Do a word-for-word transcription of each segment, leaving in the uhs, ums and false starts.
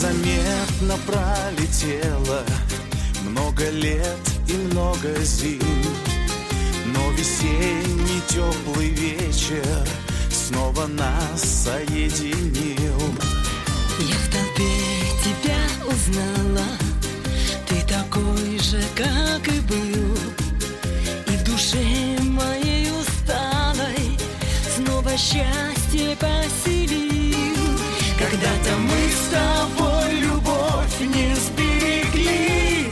Незаметно пролетело много лет и много зим, но весенний теплый вечер снова нас соединил. Я в толпе тебя узнала, ты такой же, как и был, и в душе моей усталой снова счастье поселил. Когда-то мы с тобой любовь не сберегли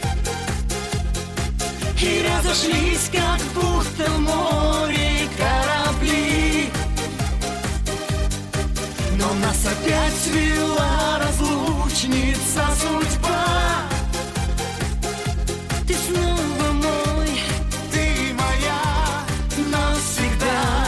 и разошлись, как будто в море корабли. Но нас опять свела разлучница судьба. Ты снова мой, Ты моя навсегда.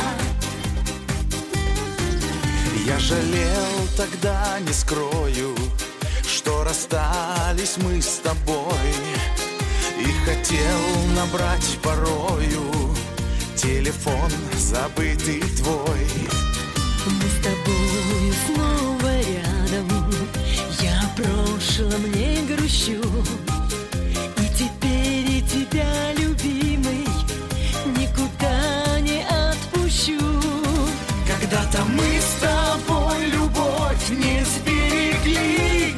Я жалел тогда, не скрою, что расстались мы с тобой, и хотел набрать порою телефон забытый твой. Мы с тобою снова рядом, я о прошлом не грущу, и теперь и тебя, любимый, никуда не отпущу. Когда-то мы с тобой любовь не сберегли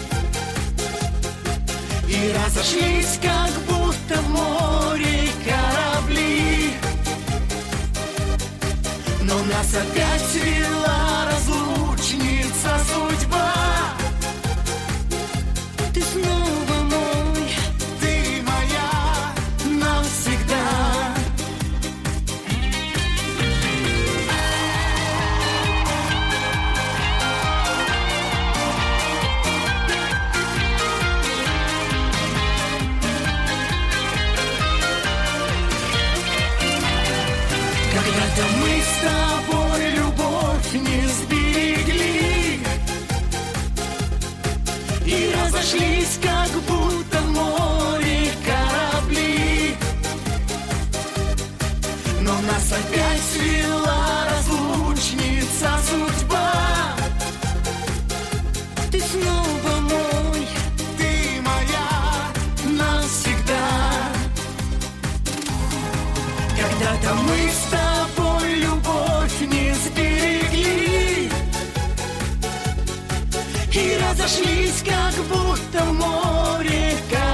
и разошлись, как будто в море корабли. Но нас опять свела разлучница судьба. Ты снова мой, Ты моя навсегда. Когда-то мы с тобой любовь не сберегли и разошлись, как будто в море корабли. Но нас опять свела разлучница судьба. Ты снова мой, Ты моя навсегда. Когда-то мы с тобой любовь не сберегли и разошлись, как будто в море корабли.